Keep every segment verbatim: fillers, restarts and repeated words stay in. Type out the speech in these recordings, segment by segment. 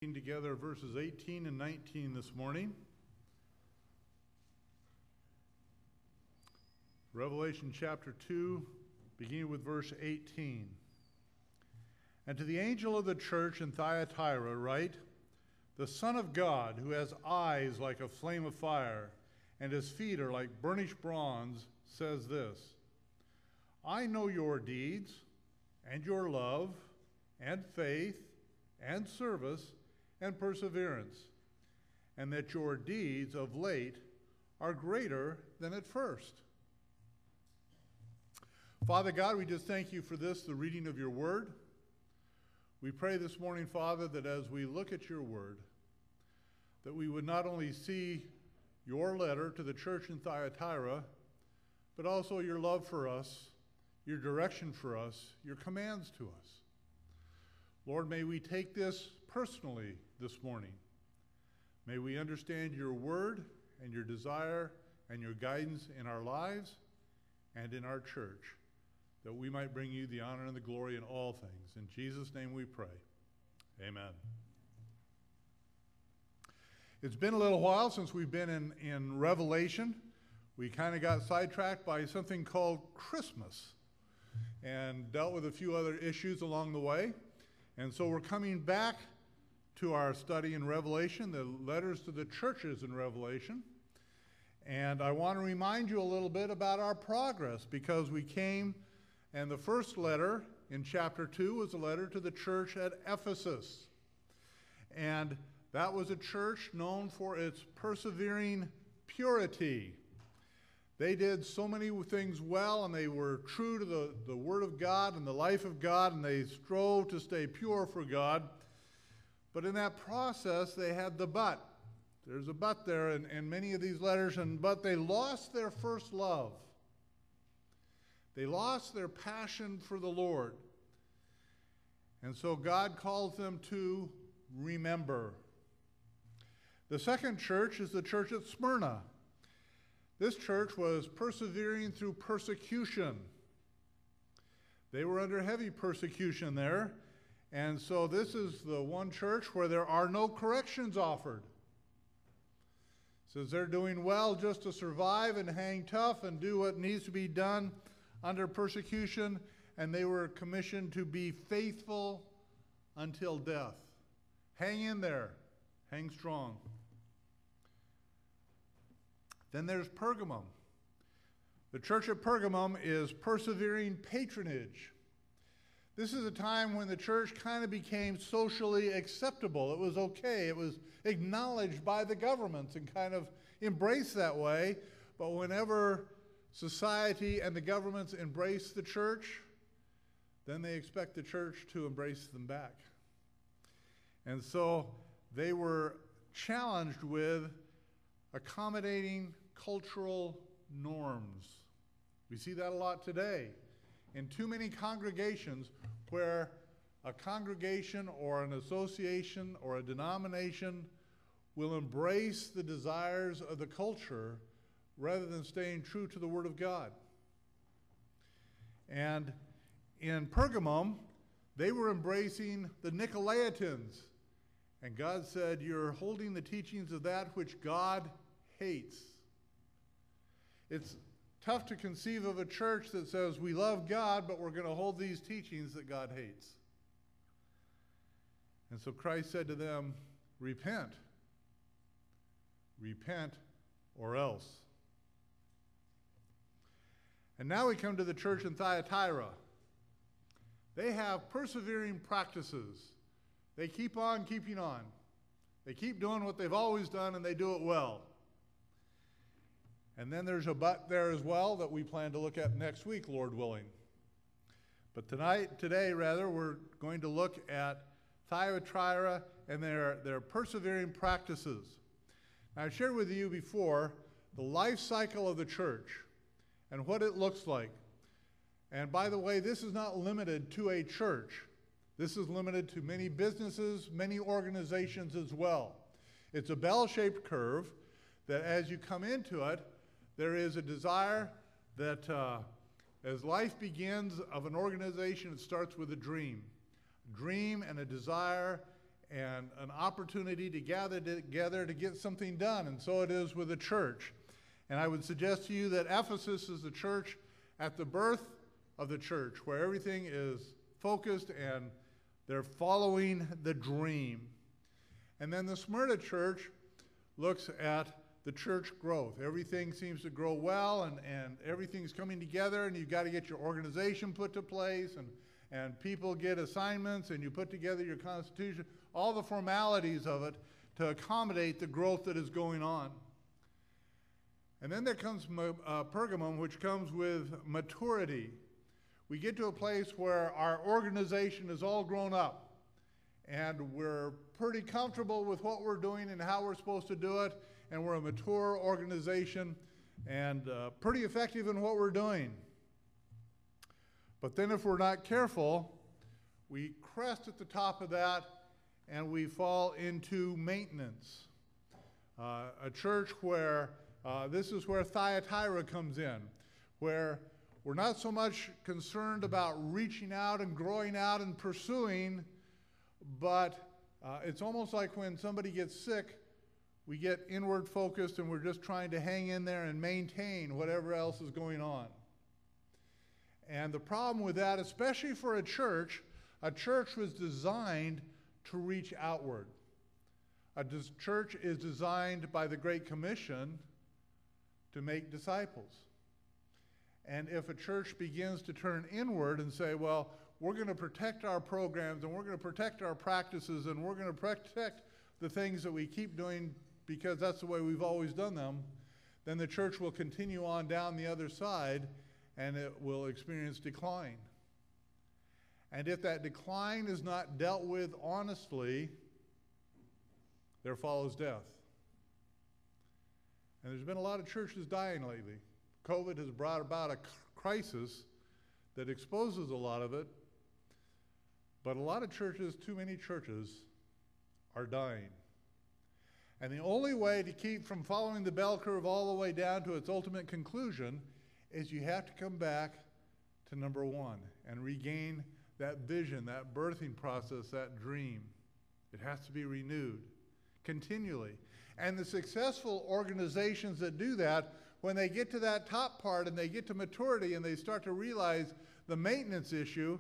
Together verses eighteen and nineteen this morning. Revelation chapter two, beginning with verse eighteen. And to the angel of the church in Thyatira write, the Son of God, who has eyes like a flame of fire, and his feet are like burnished bronze, says this, I know your deeds, and your love, and faith, and service, and perseverance, and that your deeds of late are greater than at first. Father God, we just thank you for this, the reading of your word. We pray this morning, Father, that as we look at your word, that we would not only see your letter to the church in Thyatira, but also your love for us, your direction for us, your commands to us. Lord, may we take this personally this morning. May we understand your word and your desire and your guidance in our lives and in our church, that we might bring you the honor and the glory in all things. In Jesus' name we pray. Amen. It's been a little while since we've been in, in Revelation. We kind of got sidetracked by something called Christmas and dealt with a few other issues along the way. And so we're coming back to our study in Revelation, the letters to the churches in Revelation. And I want to remind you a little bit about our progress, because we came, and the first letter in chapter two was a letter to the church at Ephesus. And that was a church known for its persevering purity. They did so many things well, and they were true to the, the Word of God and the life of God, and they strove to stay pure for God. But in that process, they had the but. There's a but there in, in many of these letters, and but they lost their first love. They lost their passion for the Lord. And so God calls them to remember. The second church is the church at Smyrna. This church was persevering through persecution. They were under heavy persecution there. And so this is the one church where there are no corrections offered. It says they're doing well just to survive and hang tough and do what needs to be done under persecution. And they were commissioned to be faithful until death. Hang in there. Hang strong. Then there's Pergamum. The church at Pergamum is persevering patronage. This is a time when the church kind of became socially acceptable. It was okay. It was acknowledged by the governments and kind of embraced that way. But whenever society and the governments embrace the church, then they expect the church to embrace them back. And so they were challenged with accommodating cultural norms. We see that a lot today in too many congregations, where a congregation or an association or a denomination will embrace the desires of the culture rather than staying true to the Word of God. And in Pergamum, they were embracing the Nicolaitans. And God said, you're holding the teachings of that which God hates. It's tough to conceive of a church that says we love God, but we're going to hold these teachings that God hates. And so Christ said to them, repent. Repent or else. And now we come to the church in Thyatira. They have persevering practices. They keep on keeping on. They keep doing what they've always done, and they do it well. And then there's a but there as well that we plan to look at next week, Lord willing. But tonight, today rather, we're going to look at Thyatira and their, their persevering practices. Now, I shared with you before the life cycle of the church and what it looks like. And by the way, this is not limited to a church. This is limited to many businesses, many organizations as well. It's a bell-shaped curve that as you come into it, there is a desire that uh, as life begins of an organization, it starts with a dream. A dream and a desire and an opportunity to gather together to get something done. And so it is with the church. And I would suggest to you that Ephesus is the church at the birth of the church, where everything is focused and they're following the dream. And then the Smyrna church looks at the church growth. Everything seems to grow well, and, and everything's coming together, and you've got to get your organization put to place, and, and people get assignments, and you put together your constitution, all the formalities of it to accommodate the growth that is going on. And then there comes uh, Pergamum, which comes with maturity. We get to a place where our organization is all grown up, and we're pretty comfortable with what we're doing and how we're supposed to do it, and we're a mature organization and uh, pretty effective in what we're doing. But then if we're not careful, we crest at the top of that and we fall into maintenance. Uh, a church where, uh, this is where Thyatira comes in, where we're not so much concerned about reaching out and growing out and pursuing, but uh, it's almost like when somebody gets sick, we get inward focused and we're just trying to hang in there and maintain whatever else is going on. And the problem with that, especially for a church, a church was designed to reach outward. A dis- church is designed by the Great Commission to make disciples. And if a church begins to turn inward and say, well, we're going to protect our programs and we're going to protect our practices and we're going to protect the things that we keep doing because that's the way we've always done them, then the church will continue on down the other side and it will experience decline. And if that decline is not dealt with honestly, there follows death. And there's been a lot of churches dying lately. COVID has brought about a crisis that exposes a lot of it, but a lot of churches, too many churches, are dying. And the only way to keep from following the bell curve all the way down to its ultimate conclusion is you have to come back to number one and regain that vision, that birthing process, that dream. It has to be renewed continually. And the successful organizations that do that, when they get to that top part and they get to maturity and they start to realize the maintenance issue,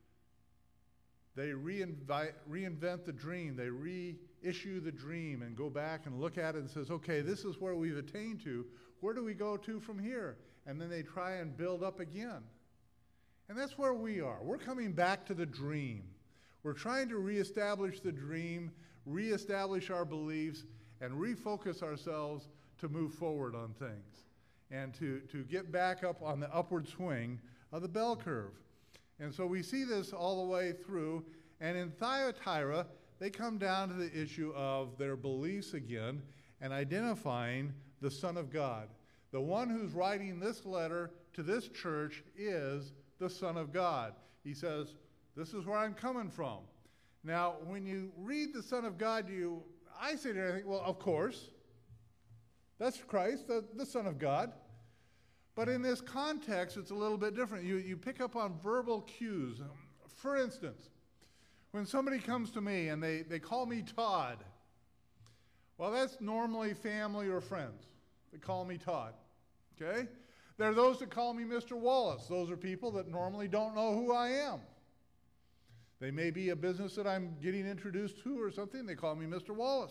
they reinvite, reinvent the dream. They reissue the dream and go back and look at it and says, okay, this is where we've attained to. Where do we go to from here? And then they try and build up again. And that's where we are. We're coming back to the dream. We're trying to reestablish the dream, reestablish our beliefs, and refocus ourselves to move forward on things and to, to get back up on the upward swing of the bell curve. And so we see this all the way through. And in Thyatira, they come down to the issue of their beliefs again and identifying the Son of God. The one who's writing this letter to this church is the Son of God. He says, this is where I'm coming from. Now, when you read the Son of God, you, I say to think, well, of course, that's Christ, the, the Son of God. But in this context, it's a little bit different. You, you pick up on verbal cues. For instance, when somebody comes to me and they, they call me Todd, well, that's normally family or friends. They call me Todd, okay? There are those that call me Mister Wallace. Those are people that normally don't know who I am. They may be a business that I'm getting introduced to or something. They call me Mister Wallace.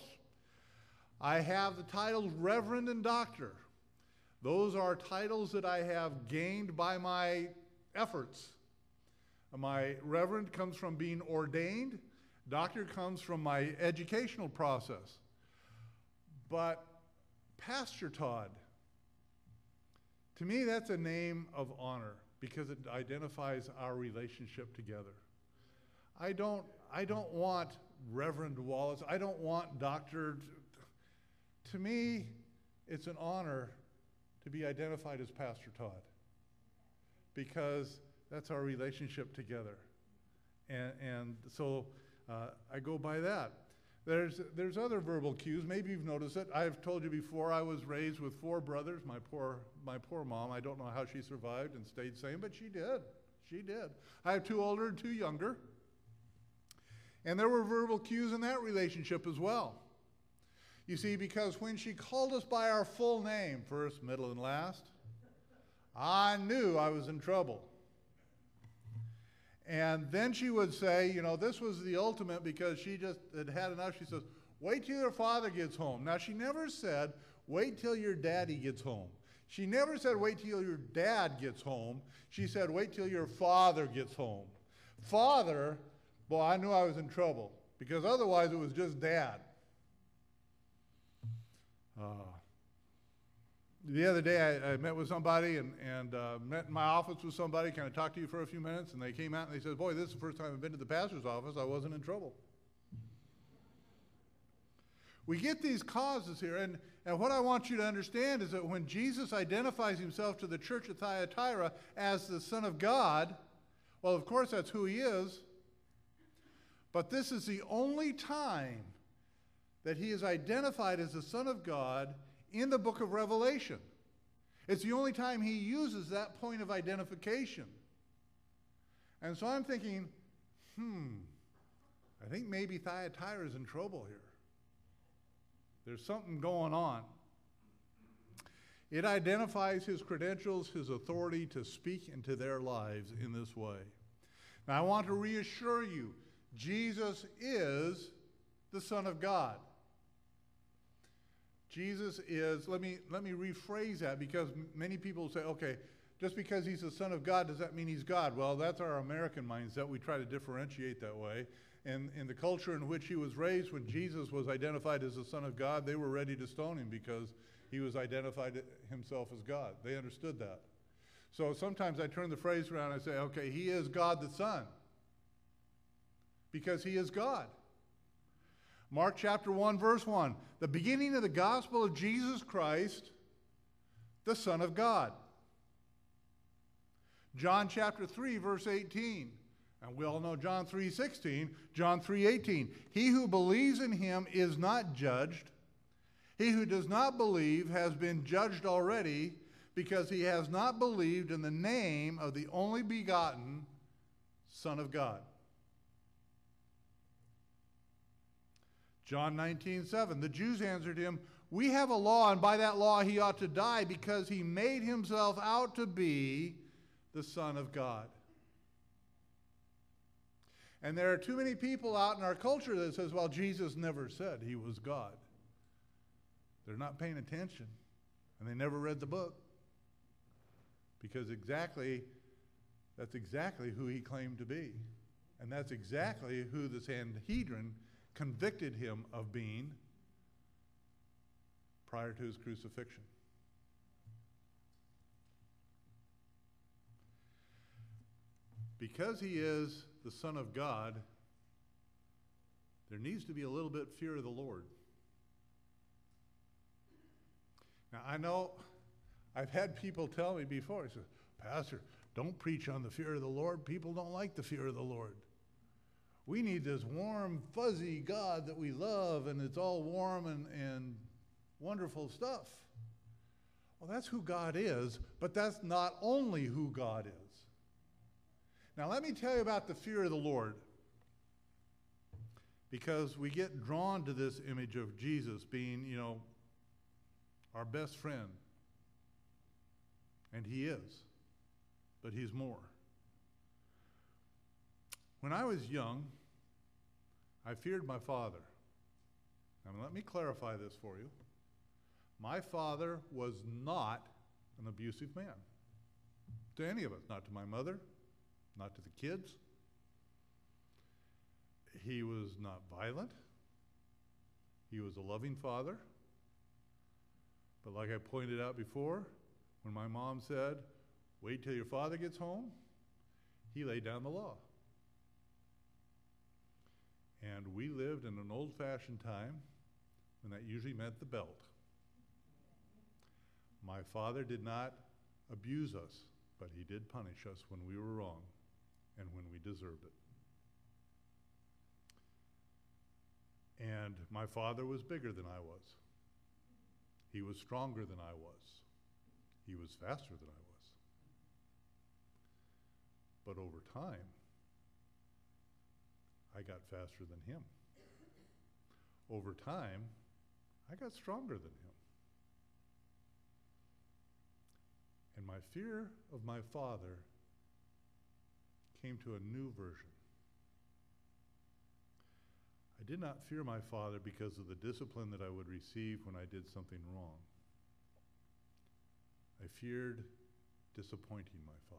I have the titles Reverend and Doctor. Those are titles that I have gained by my efforts. My Reverend comes from being ordained. Doctor comes from my educational process. But Pastor Todd, to me, that's a name of honor because it identifies our relationship together. I don't, I don't want Reverend Wallace. I don't want Doctor To me, it's an honor to be identified as Pastor Todd because that's our relationship together. And, and so uh, I go by that. There's, there's other verbal cues. Maybe you've noticed it. I've told you before I was raised with four brothers. My poor, my poor mom, I don't know how she survived and stayed sane, but she did. She did. I have two older and two younger. And there were verbal cues in that relationship as well. You see, because when she called us by our full name, first, middle, and last, I knew I was in trouble. And then she would say, you know, this was the ultimate because she just had had enough. She says, wait till your father gets home. Now, she never said, wait till your daddy gets home. She never said, wait till your dad gets home. She said, wait till your father gets home. Father, boy, I knew I was in trouble because otherwise it was just dad. Uh, the other day I, I met with somebody and, and uh, met in my office with somebody, kind of talked to you for a few minutes, and they came out and they said, boy, this is the first time I've been to the pastor's office. I wasn't in trouble. We get these causes here, and, and what I want you to understand is that when Jesus identifies himself to the church at Thyatira as the Son of God, well, of course, that's who he is, but this is the only time that he is identified as the Son of God in the book of Revelation. It's the only time he uses that point of identification. And so I'm thinking, hmm, I think maybe Thyatira is in trouble here. There's something going on. It identifies his credentials, his authority to speak into their lives in this way. Now, I want to reassure you, Jesus is the Son of God. Jesus is, let me, let me rephrase that, because m- many people say, okay, just because he's the Son of God, does that mean he's God? Well, that's our American mindset. We try to differentiate that way. And in the culture in which he was raised, when Jesus was identified as the Son of God, they were ready to stone him because he was identified himself as God. They understood that. So sometimes I turn the phrase around and I say, okay, he is God the Son, because he is God. Mark chapter one, verse one, the beginning of the gospel of Jesus Christ, the Son of God. John chapter three, verse eighteen. And we all know John three sixteen, John three eighteen. He who believes in him is not judged. He who does not believe has been judged already, because he has not believed in the name of the only begotten Son of God. John nineteen seven, the Jews answered him, we have a law, and by that law he ought to die, because he made himself out to be the Son of God. And there are too many people out in our culture that says, well, Jesus never said he was God. They're not paying attention, and they never read the book, because exactly, that's exactly who he claimed to be. And that's exactly who the Sanhedrin convicted him of being prior to his crucifixion. Because he is the Son of God, there needs to be a little bit of fear of the Lord. Now, I know I've had people tell me before, they say, Pastor, don't preach on the fear of the Lord. People don't like the fear of the Lord. We need this warm, fuzzy God that we love, and it's all warm and, and wonderful stuff. Well, that's who God is, but that's not only who God is. Now, let me tell you about the fear of the Lord, because we get drawn to this image of Jesus being, you know, our best friend. And he is, but he's more. When I was young, I feared my father. Now, let me clarify this for you. My father was not an abusive man to any of us, not to my mother, not to the kids. He was not violent. He was a loving father. But like I pointed out before, when my mom said, wait till your father gets home, he laid down the law. And we lived in an old-fashioned time when that usually meant the belt. My father did not abuse us, but he did punish us when we were wrong and when we deserved it. And my father was bigger than I was. He was stronger than I was. He was faster than I was. But over time, I got faster than him. Over time, I got stronger than him. And my fear of my father came to a new version. I did not fear my father because of the discipline that I would receive when I did something wrong. I feared disappointing my father.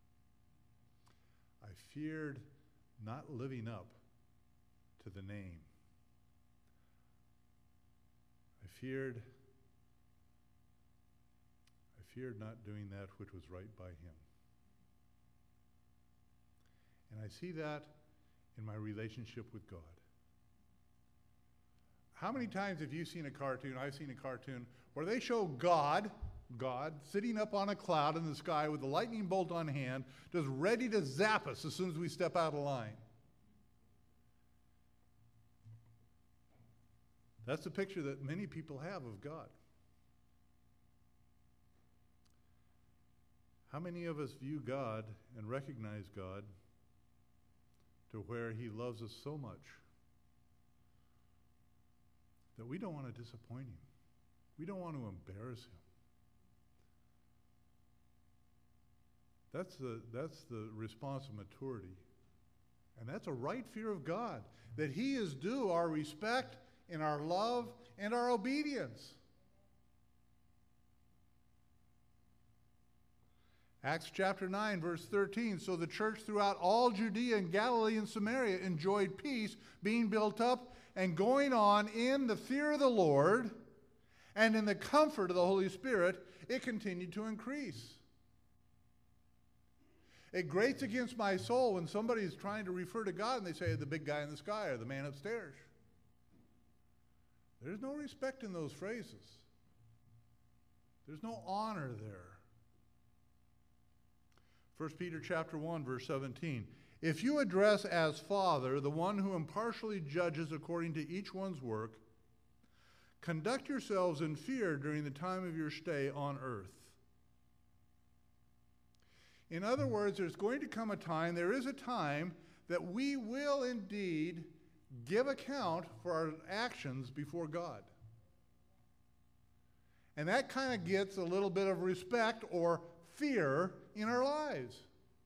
I feared not living up to the name. I feared, I feared not doing that which was right by him. And I see that in my relationship with God. How many times have you seen a cartoon, I've seen a cartoon, where they show God, God, sitting up on a cloud in the sky with a lightning bolt on hand, just ready to zap us as soon as we step out of line? That's the picture that many people have of God. How many of us view God and recognize God to where he loves us so much that we don't want to disappoint him? We don't want to embarrass him. That's the, that's the response of maturity. And that's a right fear of God, that he is due our respect and our love and our obedience. Acts chapter nine, verse thirteen, so the church throughout all Judea and Galilee and Samaria enjoyed peace, being built up and going on in the fear of the Lord, and in the comfort of the Holy Spirit, it continued to increase. It grates against my soul when somebody is trying to refer to God and they say the big guy in the sky or the man upstairs. There's no respect in those phrases. There's no honor there. First Peter chapter one, verse seventeen. If you address as Father the one who impartially judges according to each one's work, conduct yourselves in fear during the time of your stay on earth. In other words, there's going to come a time, there is a time, that we will indeed give account for our actions before God. And that kind of gets a little bit of respect or fear in our lives.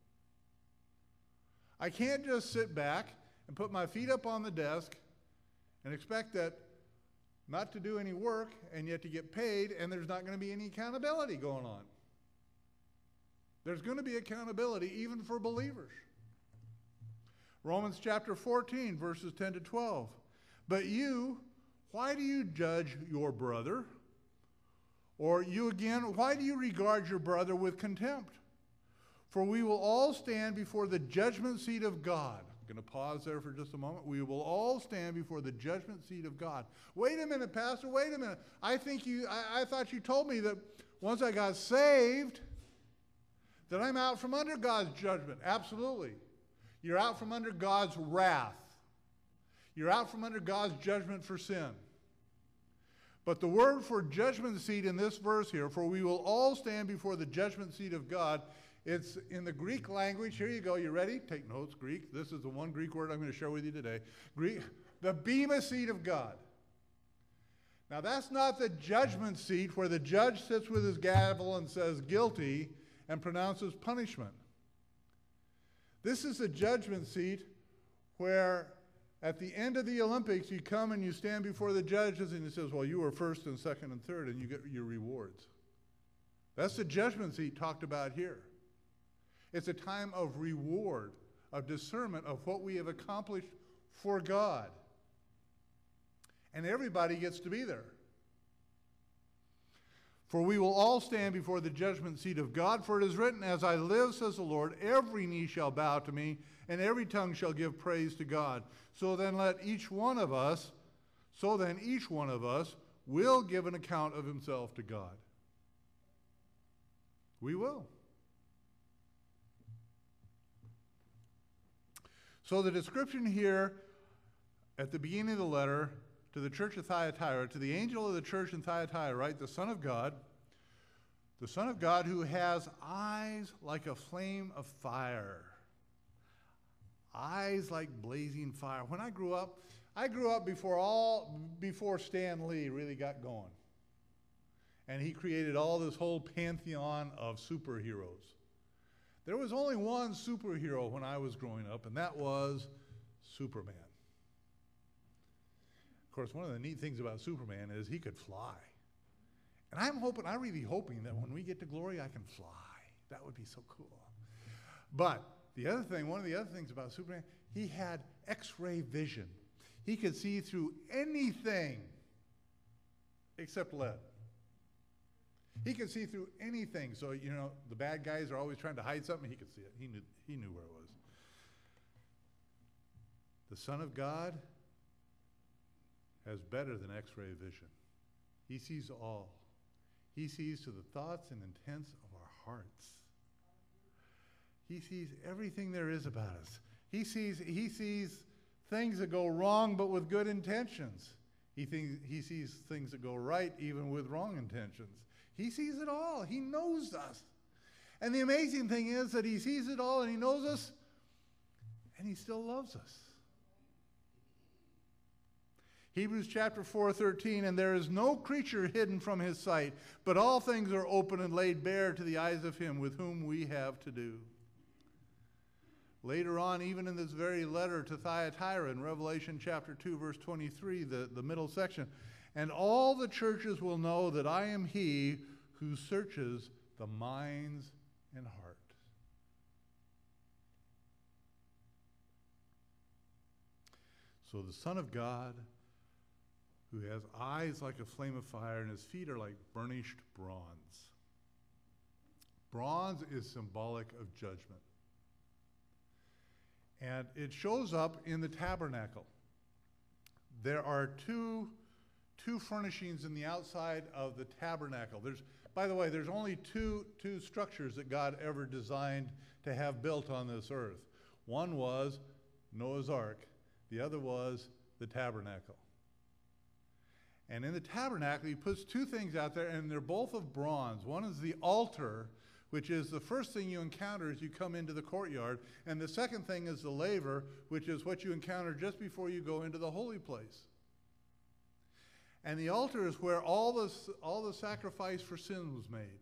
I can't just sit back and put my feet up on the desk and expect that not to do any work and yet to get paid, and there's not going to be any accountability going on. There's going to be accountability even for believers. Romans chapter fourteen, verses ten to twelve. But you, why do you judge your brother? Or you again, why do you regard your brother with contempt? For we will all stand before the judgment seat of God. I'm going to pause there for just a moment. We will all stand before the judgment seat of God. Wait a minute, Pastor, wait a minute. I think you, I, I thought you told me that once I got saved, that I'm out from under God's judgment. Absolutely. You're out from under God's wrath. You're out from under God's judgment for sin. But the word for judgment seat in this verse here, for we will all stand before the judgment seat of God, it's in the Greek language. Here you go. You ready? Take notes, Greek. This is the one Greek word I'm going to share with you today. Greek, the bema seat of God. Now that's not the judgment seat where the judge sits with his gavel and says guilty and pronounces punishment. This is the judgment seat where at the end of the Olympics you come and you stand before the judges and he says, well, you were first and second and third, and you get your rewards. That's the judgment seat talked about here. It's a time of reward, of discernment of what we have accomplished for God. And everybody gets to be there. For we will all stand before the judgment seat of God, for it is written, as I live, says the Lord, every knee shall bow to me, and every tongue shall give praise to God. So then let each one of us, so then each one of us will give an account of himself to God. We will. So the description here at the beginning of the letter to the church of Thyatira, to the angel of the church in Thyatira, right, the Son of God, the Son of God who has eyes like a flame of fire. eyes like blazing fire. When I grew up, I grew up before all, before Stan Lee really got going. And he created all this whole pantheon of superheroes. There was only one superhero when I was growing up, and that was Superman. Of course, one of the neat things about Superman is he could fly. And I'm hoping, I'm really hoping that when we get to glory, I can fly. That would be so cool. But the other thing, one of the other things about Superman, he had X-ray vision. He could see through anything except lead. He could see through anything. So, you know, the bad guys are always trying to hide something. He could see it. He knew, he knew where it was. The Son of God has better than X-ray vision. He sees all. He sees to the thoughts and intents of our hearts. He sees everything there is about us. He sees, he sees things that go wrong but with good intentions. He, thinks, he sees things that go right even with wrong intentions. He sees it all. He knows us. And the amazing thing is that he sees it all and he knows us and he still loves us. Hebrews chapter four, thirteen, and there is no creature hidden from his sight, but all things are open and laid bare to the eyes of him with whom we have to do. Later on, even in this very letter to Thyatira in Revelation chapter two, verse twenty-three, the, the middle section, and all the churches will know that I am he who searches the minds and heart. So the Son of God, who has eyes like a flame of fire and his feet are like burnished bronze. Bronze is symbolic of judgment. And it shows up in the tabernacle. There are two, two furnishings in the outside of the tabernacle. There's, by the way, there's only two, two structures that God ever designed to have built on this earth. One was Noah's Ark. The other was the tabernacle. And in the tabernacle, he puts two things out there, and they're both of bronze. One is the altar, which is the first thing you encounter as you come into the courtyard. And the second thing is the laver, which is what you encounter just before you go into the holy place. And the altar is where all the, all the sacrifice for sin was made.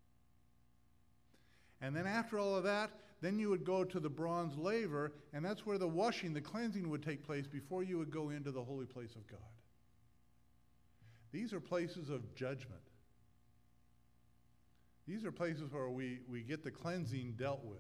And then after all of that, then you would go to the bronze laver, and that's where the washing, the cleansing would take place before you would go into the holy place of God. These are places of judgment. These are places where we, we get the cleansing dealt with.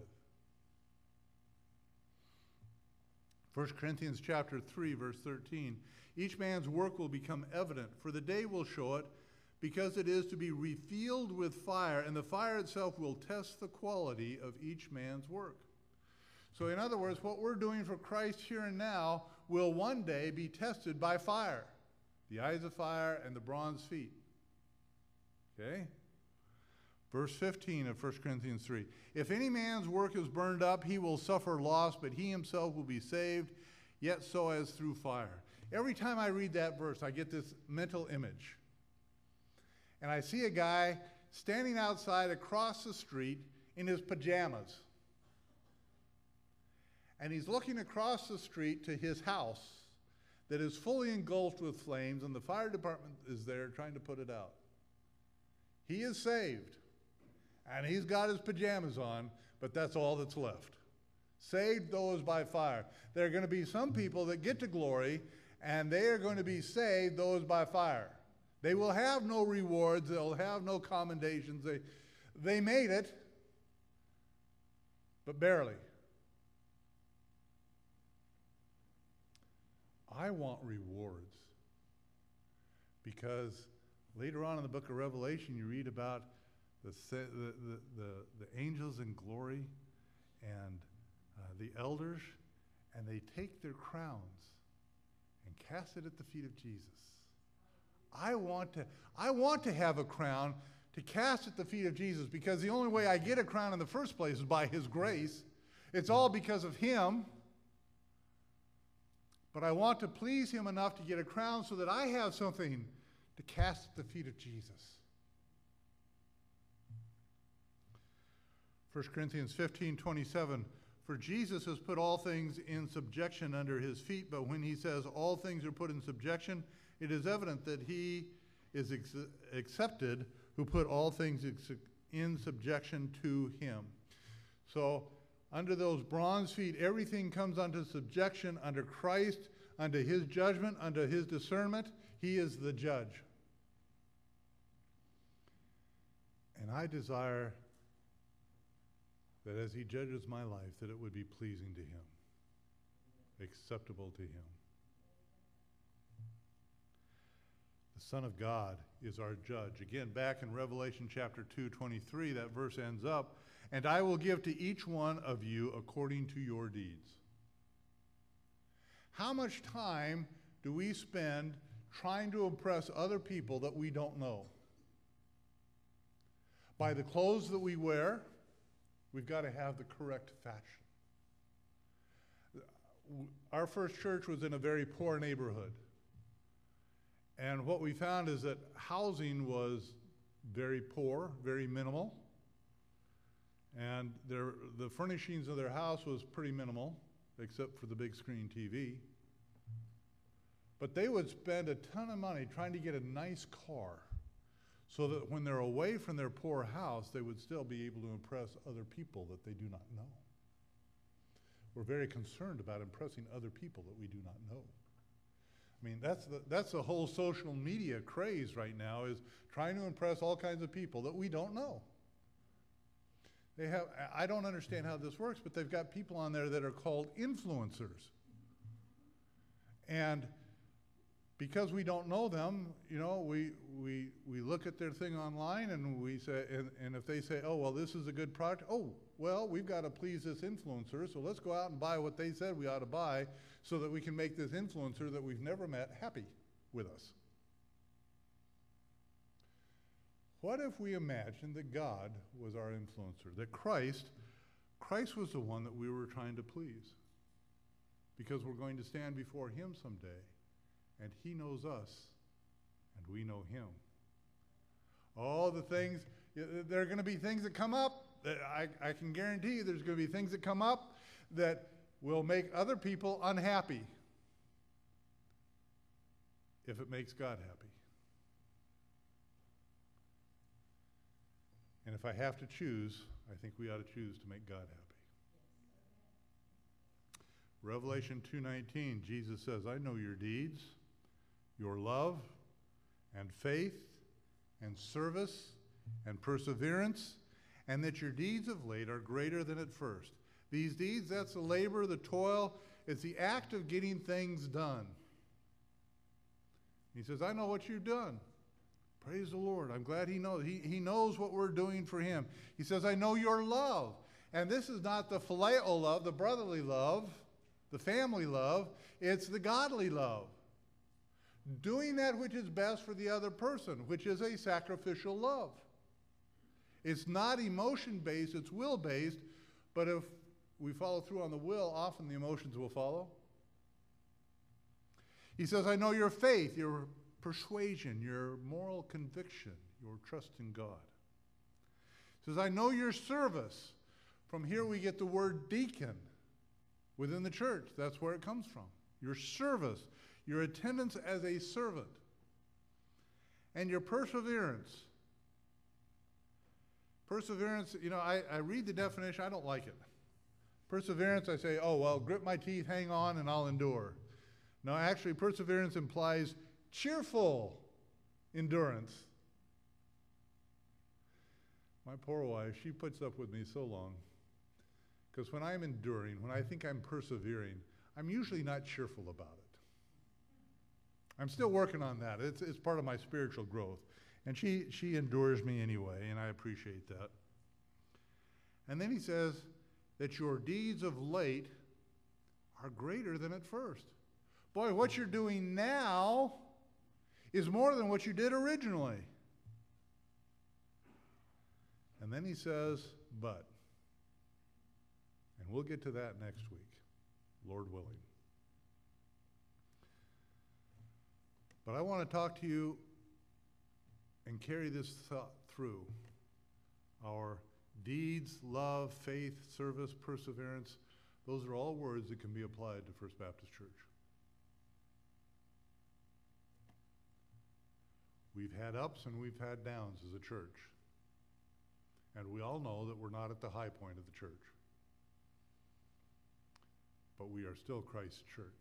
First Corinthians chapter three, verse thirteen. Each man's work will become evident, for the day will show it, because it is to be revealed with fire, and the fire itself will test the quality of each man's work. So in other words, what we're doing for Christ here and now will one day be tested by fire. The eyes of fire and the bronze feet. Okay? Verse fifteen of First Corinthians three. If any man's work is burned up, he will suffer loss, but he himself will be saved, yet so as through fire. Every time I read that verse, I get this mental image. And I see a guy standing outside across the street in his pajamas. And he's looking across the street to his house that is fully engulfed with flames, and the fire department is there trying to put it out. He is saved, and he's got his pajamas on, but that's all that's left. Saved, though, is by fire. There are going to be some people that get to glory, and they are going to be saved, though, is by fire. They will have no rewards. They'll have no commendations. They, they made it, but barely. I want rewards, because later on in the book of Revelation, you read about the, the, the, the, the angels in glory and uh, the elders, and they take their crowns and cast it at the feet of Jesus. I want to, I want to have a crown to cast at the feet of Jesus, because the only way I get a crown in the first place is by his grace. It's all because of him. But I want to please him enough to get a crown so that I have something to cast at the feet of Jesus. First Corinthians fifteen twenty-seven, For Jesus has put all things in subjection under his feet, but when he says all things are put in subjection, it is evident that he is ex- accepted who put all things ex- in subjection to him. So under those bronze feet, everything comes under subjection under Christ, under his judgment, under his discernment. He is the judge. And I desire that as he judges my life, that it would be pleasing to him, acceptable to him. The Son of God is our judge. Again, back in Revelation chapter two, twenty-three, that verse ends up, and I will give to each one of you according to your deeds. How much time do we spend trying to impress other people that we don't know? By the clothes that we wear, we've got to have the correct fashion. Our first church was in a very poor neighborhood. And what we found is that housing was very poor, very minimal. And their, the furnishings of their house was pretty minimal, except for the big screen T V. But they would spend a ton of money trying to get a nice car so that when they're away from their poor house, they would still be able to impress other people that they do not know. We're very concerned about impressing other people that we do not know. I mean, that's the, that's the whole social media craze right now, is trying to impress all kinds of people that we don't know. They have, I don't understand how this works, but they've got people on there that are called influencers. And because we don't know them, you know, we we we look at their thing online and we say, and, and if they say, oh, well, this is a good product, oh, well, we've got to please this influencer, so let's go out and buy what they said we ought to buy so that we can make this influencer that we've never met happy with us. What if we imagined that God was our influencer, that Christ, Christ was the one that we were trying to please? Because we're going to stand before him someday. And he knows us, and we know him. All the things, there are going to be things that come up, that I, I can guarantee you there's going to be things that come up that will make other people unhappy if it makes God happy. And if I have to choose, I think we ought to choose to make God happy. Revelation two nineteen, Jesus says, I know your deeds, your love and faith and service and perseverance, and that your deeds of late are greater than at first. These deeds, that's the labor, the toil, it's the act of getting things done. He says, I know what you've done. Praise the Lord. I'm glad he knows. He, he knows what we're doing for him. He says, I know your love. And this is not the phileo love, the brotherly love, the family love. It's the godly love. Doing that which is best for the other person, which is a sacrificial love. It's not emotion-based, it's will-based, but if we follow through on the will, often the emotions will follow. He says, I know your faith, your persuasion, your moral conviction, your trust in God. He says, I know your service. From here we get the word deacon within the church. That's where it comes from. Your service, your attendance as a servant, and your perseverance. Perseverance, you know, I, I read the definition, I don't like it. Perseverance, I say, oh, well, grit my teeth, hang on, and I'll endure. No, actually, perseverance implies cheerful endurance. My poor wife, she puts up with me so long. Because when I'm enduring, when I think I'm persevering, I'm usually not cheerful about it. I'm still working on that. It's, it's part of my spiritual growth. And she, she endures me anyway, and I appreciate that. And then he says that your deeds of late are greater than at first. Boy, what you're doing now is more than what you did originally. And then he says, but. And we'll get to that next week, Lord willing. But I want to talk to you and carry this thought through. Our deeds, love, faith, service, perseverance Those are all words that can be applied to First Baptist Church. We've had ups and we've had downs as a church. And we all know that we're not at the high point of the church. But we are still Christ's church.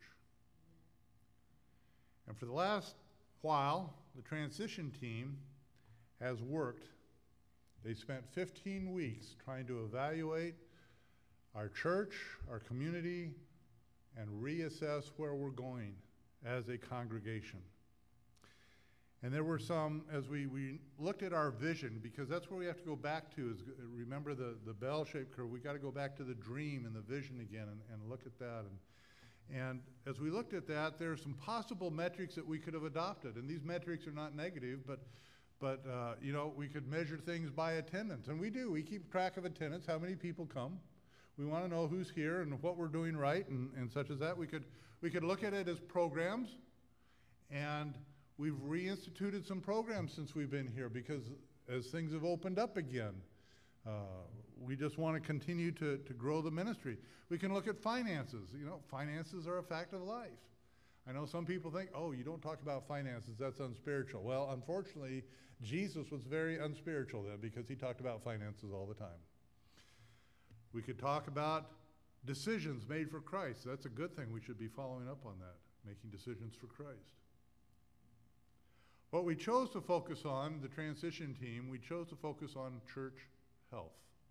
And for the last while, the transition team has worked. They spent fifteen weeks trying to evaluate our church, our community, and reassess where we're going as a congregation. And there were some, as we, we looked at our vision, because that's where we have to go back to, is remember the, the bell-shaped curve. We got to go back to the dream and the vision again and, and look at that. And, and as we looked at that, there are some possible metrics that we could have adopted. And these metrics are not negative, but, but uh, you know, we could measure things by attendance. And we do. We keep track of attendance, how many people come. We want to know who's here and what we're doing right and, and such as that. We could, we could look at it as programs, and we've reinstituted some programs since we've been here because as things have opened up again, uh, we just want to continue to, to grow the ministry. We can look at finances. You know, finances are a fact of life. I know some people think, oh, you don't talk about finances, that's unspiritual. Well, unfortunately, Jesus was very unspiritual then because he talked about finances all the time. We could talk about decisions made for Christ. That's a good thing. We should be following up on that, making decisions for Christ. What we chose to focus on, the transition team, we chose to focus on church health.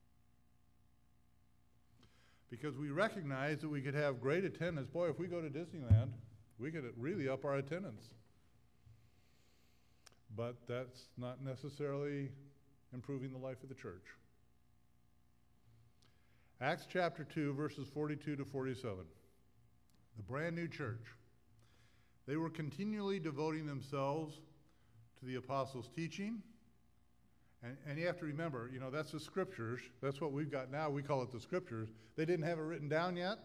Because we recognize that we could have great attendance. Boy, if we go to Disneyland, we could really up our attendance. But that's not necessarily improving the life of the church. Acts chapter two, verses forty-two to forty-seven. The brand new church. They were continually devoting themselves to the apostles' teaching. And, and you have to remember, you know, that's the scriptures. That's what we've got now. We call it the scriptures. They didn't have it written down yet.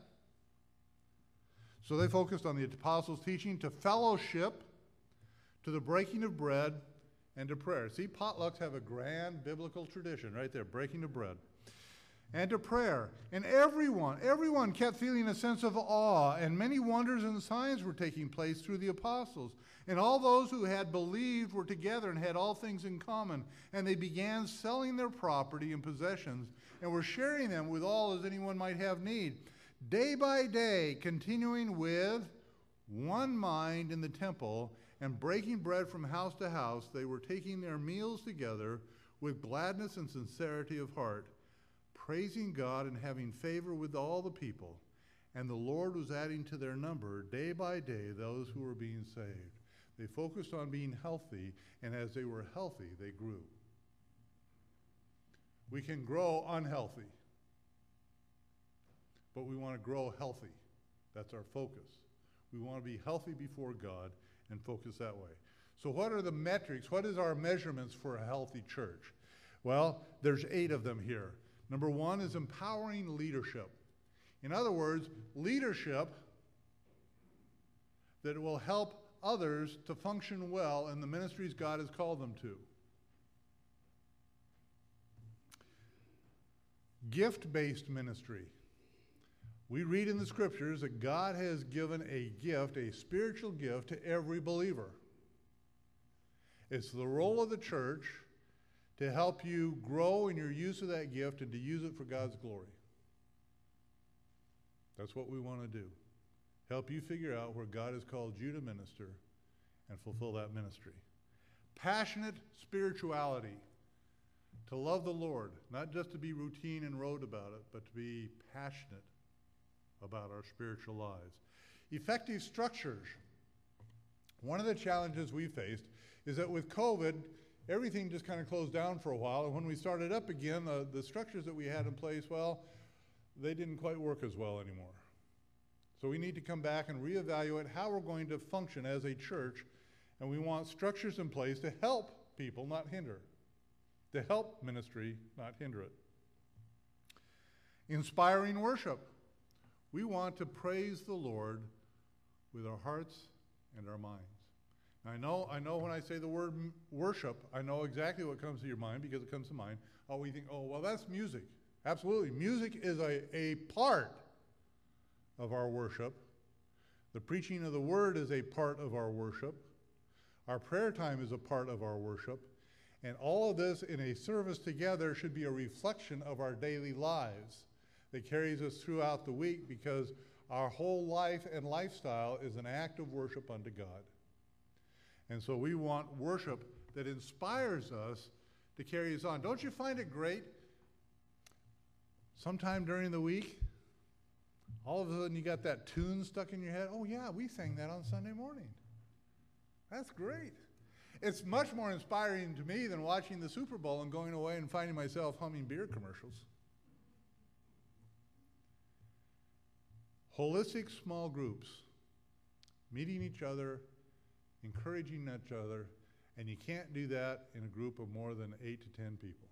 So they focused on the apostles' teaching, to fellowship, to the breaking of bread, and to prayer. See, potlucks have a grand biblical tradition right there, breaking of bread. And to prayer. And everyone, everyone kept feeling a sense of awe, and many wonders and signs were taking place through the apostles. And all those who had believed were together and had all things in common. And they began selling their property and possessions and were sharing them with all as anyone might have need. Day by day, continuing with one mind in the temple and breaking bread from house to house, they were taking their meals together with gladness and sincerity of heart, praising God and having favor with all the people. And the Lord was adding to their number day by day those who were being saved. They focused on being healthy, and as they were healthy, they grew. We can grow unhealthy, but we want to grow healthy. That's our focus. We want to be healthy before God and focus that way. So what are the metrics? What is our measurements for a healthy church? Well, there's eight of them here. Number one is empowering leadership. In other words, leadership that will help others to function well in the ministries God has called them to. Gift-based ministry. We read in the scriptures that God has given a gift, a spiritual gift, to every believer. It's the role of the church to help you grow in your use of that gift and to use it for God's glory. That's what we want to do. Help you figure out where God has called you to minister and fulfill that ministry. Passionate spirituality. To love the Lord, not just to be routine and rote about it, but to be passionate about our spiritual lives. Effective structures. One of the challenges we faced is that with COVID, everything just kind of closed down for a while, and when we started up again, the, the structures that we had in place, well, they didn't quite work as well anymore. So we need to come back and reevaluate how we're going to function as a church, and we want structures in place to help people, not hinder. To help ministry, not hinder it. Inspiring worship. We want to praise the Lord with our hearts and our minds. Now, I know, I know when I say the word worship, I know exactly what comes to your mind because it comes to mind. Oh, we think, oh, well, that's music. Absolutely. Music is a, a part of our worship. The preaching of the word is a part of our worship. Our prayer time is a part of our worship. And all of this in a service together should be a reflection of our daily lives that carries us throughout the week, because our whole life and lifestyle is an act of worship unto God. And so we want worship that inspires us to carry us on. Don't you find it great? Sometime during the week, all of a sudden you got that tune stuck in your head. Oh yeah, we sang that on Sunday morning. That's great. It's much more inspiring to me than watching the Super Bowl and going away and finding myself humming beer commercials. Holistic small groups, meeting each other, encouraging each other, and you can't do that in a group of more than eight to ten people.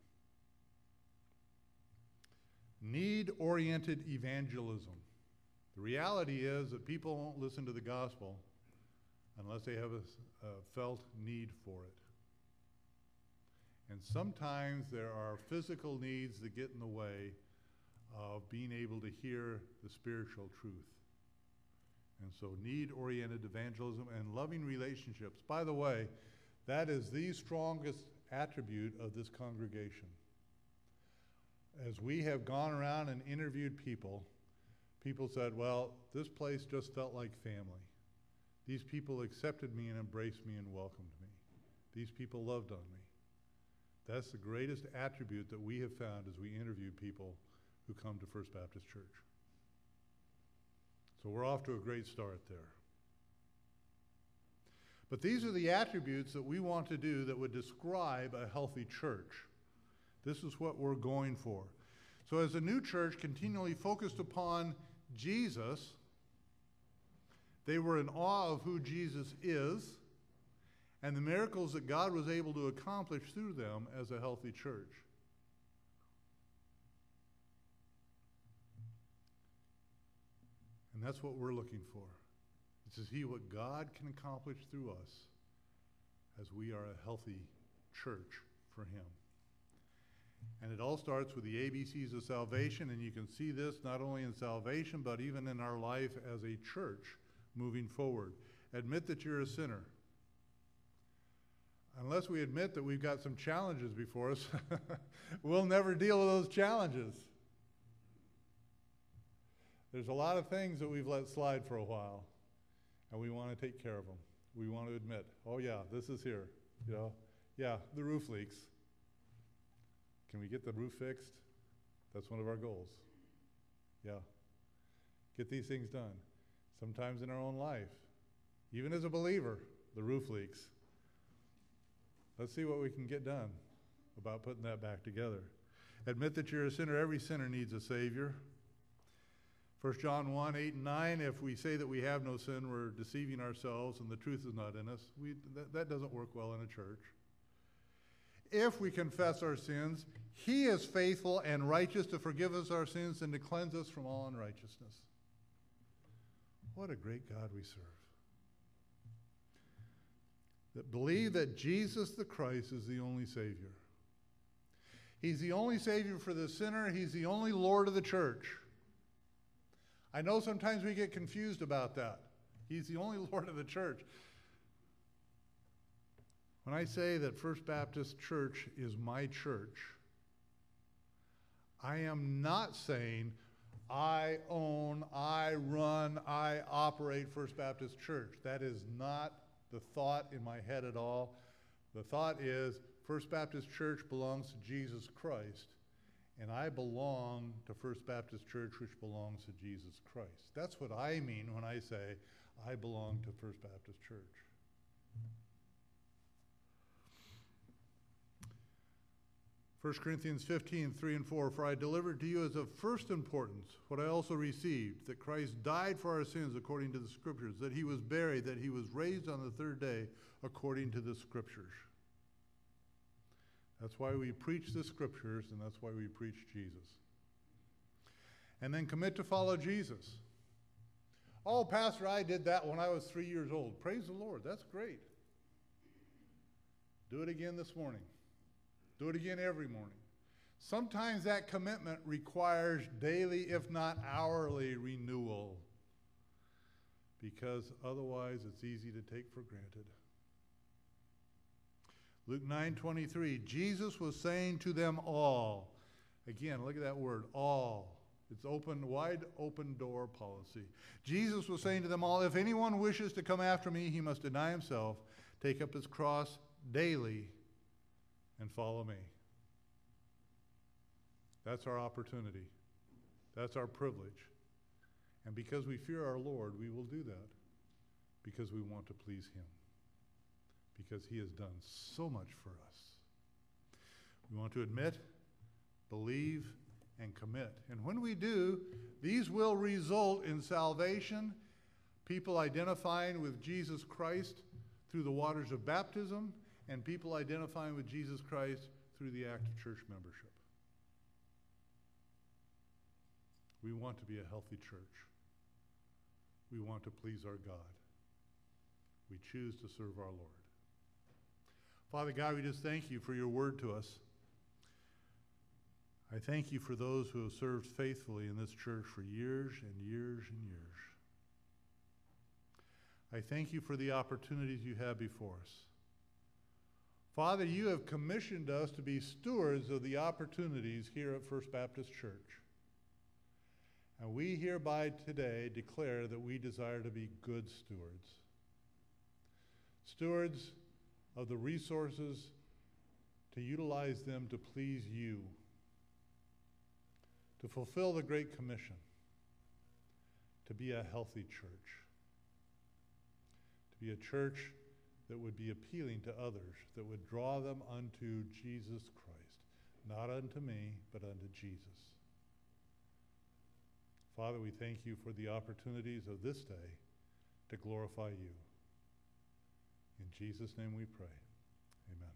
Need-oriented evangelism. The reality is that people won't listen to the gospel unless they have a, a felt need for it. And sometimes there are physical needs that get in the way of being able to hear the spiritual truth. And so need-oriented evangelism and loving relationships. By the way, that is the strongest attribute of this congregation. As we have gone around and interviewed people, people said, well, this place just felt like family. These people accepted me and embraced me and welcomed me. These people loved on me. That's the greatest attribute that we have found as we interview people who come to First Baptist Church. So we're off to a great start there. But these are the attributes that we want to do that would describe a healthy church. This is what we're going for. So as a new church continually focused upon Jesus, they were in awe of who Jesus is and the miracles that God was able to accomplish through them as a healthy church. And that's what we're looking for. It's to see what God can accomplish through us as we are a healthy church for him. And it all starts with the A B Cs of salvation, and you can see this not only in salvation, but even in our life as a church moving forward. Admit that you're a sinner. Unless we admit that we've got some challenges before us, we'll never deal with those challenges. There's a lot of things that we've let slide for a while, and we want to take care of them. We want to admit, oh yeah, this is here. You know, yeah, the roof leaks. Can we get the roof fixed? That's one of our goals. Yeah. Get these things done. Sometimes in our own life, even as a believer, the roof leaks. Let's see what we can get done about putting that back together. Admit that you're a sinner. Every sinner needs a Savior. First John one, eight and nine, if we say that we have no sin, we're deceiving ourselves and the truth is not in us. We, that, that doesn't work well in a church. If we confess our sins, he is faithful and righteous to forgive us our sins and to cleanse us from all unrighteousness. What a great God we serve. That believe that Jesus the Christ is the only Savior. He's the only Savior for the sinner. He's the only Lord of the church. I know sometimes we get confused about that. He's the only Lord of the church. When I say that First Baptist Church is my church, I am not saying I own, I run, I operate First Baptist Church. That is not the thought in my head at all. The thought is First Baptist Church belongs to Jesus Christ, and I belong to First Baptist Church, which belongs to Jesus Christ. That's what I mean when I say I belong to First Baptist Church. First Corinthians fifteen, three and four, for I delivered to you as of first importance what I also received, that Christ died for our sins according to the Scriptures, that he was buried, that he was raised on the third day according to the Scriptures. That's why we preach the Scriptures, and that's why we preach Jesus. And then commit to follow Jesus. Oh, Pastor, I did that when I was three years old. Praise the Lord. That's great. Do it again this morning. Do it again every morning. Sometimes that commitment requires daily, if not hourly, renewal. because otherwise it's easy to take for granted. Luke nine twenty-three, Jesus was saying to them all. Again, look at that word, all. It's open, wide open door policy. Jesus was saying to them all, if anyone wishes to come after me, he must deny himself, take up his cross daily, and follow me. That's our opportunity. That's our privilege. And because we fear our Lord, we will do that because we want to please him. Because he has done so much for us. We want to admit, believe, and commit. And when we do, these will result in salvation, people identifying with Jesus Christ through the waters of baptism, and people identifying with Jesus Christ through the act of church membership. We want to be a healthy church. We want to please our God. We choose to serve our Lord. Father God, we just thank you for your word to us. I thank you for those who have served faithfully in this church for years and years and years. I thank you for the opportunities you have before us. Father, you have commissioned us to be stewards of the opportunities here at First Baptist Church. And we hereby today declare that we desire to be good stewards. Stewards of the resources to utilize them to please you, to fulfill the Great Commission, to be a healthy church, to be a church that would be appealing to others, that would draw them unto Jesus Christ, not unto me, but unto Jesus. Father, we thank you for the opportunities of this day to glorify you. In Jesus' name we pray. Amen.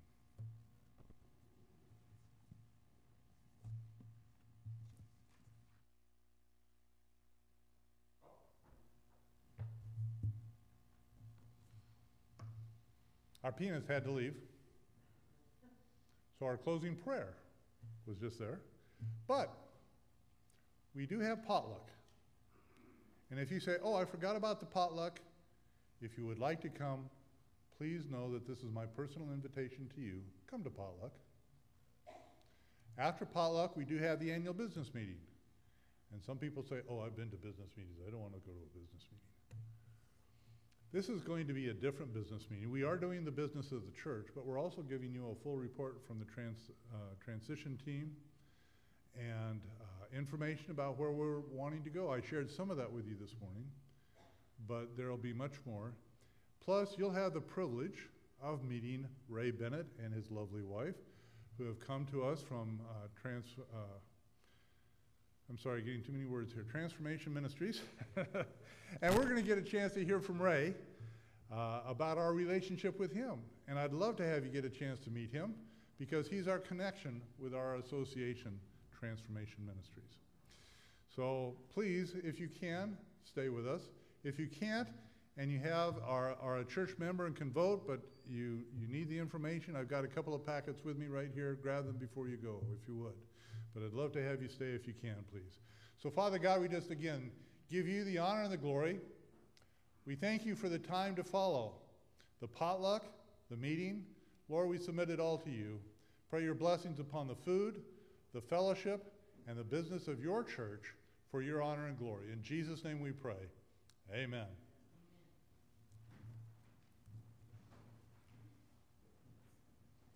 Our pianist had to leave, so our closing prayer was just there. But we do have potluck. And if you say, oh, I forgot about the potluck, if you would like to come, please know that this is my personal invitation to you. Come to potluck. After potluck, we do have the annual business meeting. And some people say, oh, I've been to business meetings. I don't want to go to a business meeting. This is going to be a different business meeting. We are doing the business of the church, but we're also giving you a full report from the trans, uh, transition team and uh, information about where we're wanting to go. I shared some of that with you this morning, but there'll be much more. Plus, you'll have the privilege of meeting Ray Bennett and his lovely wife, who have come to us from uh, trans, uh, I'm sorry, getting too many words here, Transformation Ministries. And we're going to get a chance to hear from Ray uh, about our relationship with him. And I'd love to have you get a chance to meet him because he's our connection with our association, Transformation Ministries. So please, if you can, stay with us. If you can't, and you have are, are a church member and can vote, but you, you need the information, I've got a couple of packets with me right here. Grab them before you go, if you would. But I'd love to have you stay if you can, please. So Father God, we just again give you the honor and the glory. We thank you for the time to follow. The potluck, the meeting, Lord, we submit it all to you. Pray your blessings upon the food, the fellowship, and the business of your church for your honor and glory. In Jesus' name we pray. Amen.